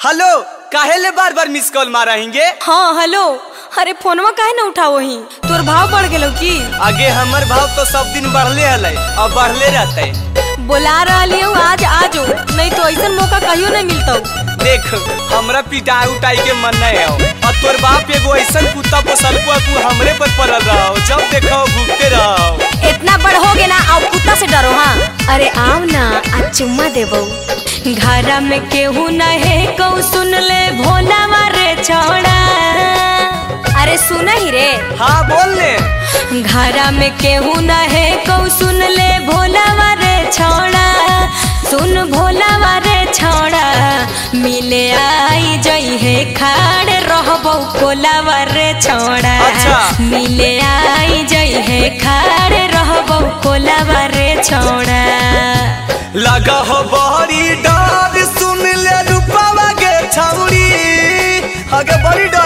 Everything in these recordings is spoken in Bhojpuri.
हेलो, काहे ले बार बार मिस कॉल मारेंगे? हाँ हेलो। अरे फोनवा काहे ना उठाओ ही? तोर भाव बढ़ गेलो की? आगे हमर भाव तो सब दिन बढ़ले हले और बढ़ले रहते। बोला रही हूँ आज आजो, नहीं तो ऐसा मौका कहियो नहीं मिलता। देख हमरा पिटाई उठाई के मन नहीं है और तोर बाप एगो ऐसा कुत्ता पोसल को हमरे पर पड़ल रहो, जब देखो भूखते रहो। इतना बड़ हो गए ना, अब कुत्ता से डरो। हाँ अरे आओ ना, आज चुम्मा देबो। घरा में केहू न है कौ सुन ले भोला मारे छोड़ा। अरे सुना ही रे। हाँ बोल ले। घरा में केहू न है कौ सुन ले भोला मारे छोड़ा। सुन भोला मारे छोड़ा, मिले आई जई है खाड़ रहबो कोला मारे छोड़ा। अच्छा। मिले आई जई है खाड़ रहबो कोला मारे छोड़ा। लगा हो बड़ी डर, सुन ले रूपावा के छौरी। आगे बड़ी डर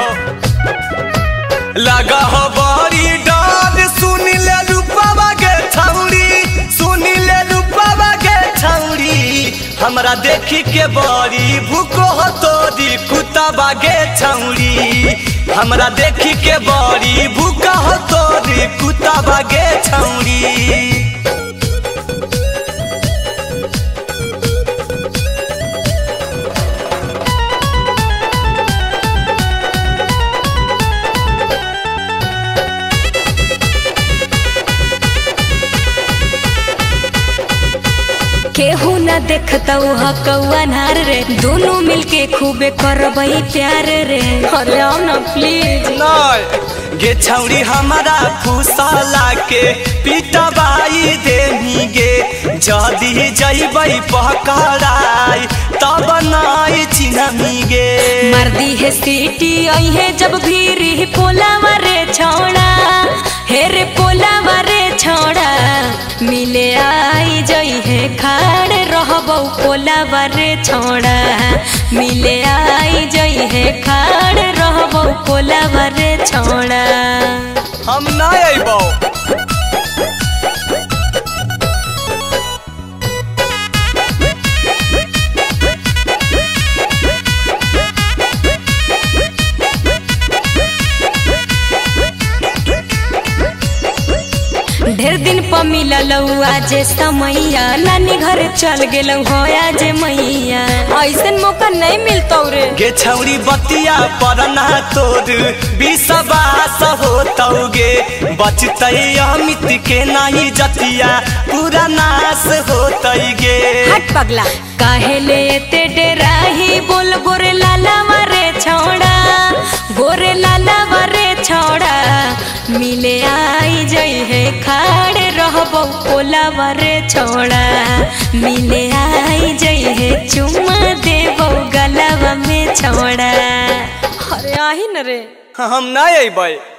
लगा हो बड़ी डर, सुन ले रूपावा के छौरी। सुन ले रूपावा के छौरी, हमरा देखी के बड़ी भूखो हो तोरी कुत्ता बागे छौरी। हमरा देखी के बड़ी भूखा हो तोरी कुत्ता बागे छौरी। केहू न देखता हकौआ नार रे, दोनों मिलके खूबे करबई प्यार रे। अरे आओ ना प्लीज। नहीं गे छौरी हमारा फुसला के पीटा बाई देनी गे। जदी जइबई पकड़ाई तब नाई चिन्हमी गे। मर्दी है सीटी आई है जब भीरी पोला मारे छोड़ा। हे रे पोला मारे छोड़ा, मिले आई जई है खाड़ रहबो पोला मारे छोड़ा। मिले आई जई है खाड़ रहबो पोला मारे छोड़ा। हम ना अइबो। ढेर दिन पर मिलल आज समैया, नानी घर चल गेल हो आज मैया। ऐसा मौका नहीं मिलता रे। गे छौरी बतिया परना तोर विश्वास होतौगे। बचतै अमित के नहीं जतिया पूरा नाश होतैगे। हट पगला, काहे ले ते डेराही बोल गोरे लाला मारे छोड़ा। गोरे लाला मारे छोड़ा, मिले आई जई है खाड़ रहबो पोला मारे छोड़ा। मिले आई जई है चुम्मा देबो गलवा में छोड़ा। अरे आही न रे। हम ना अइबै।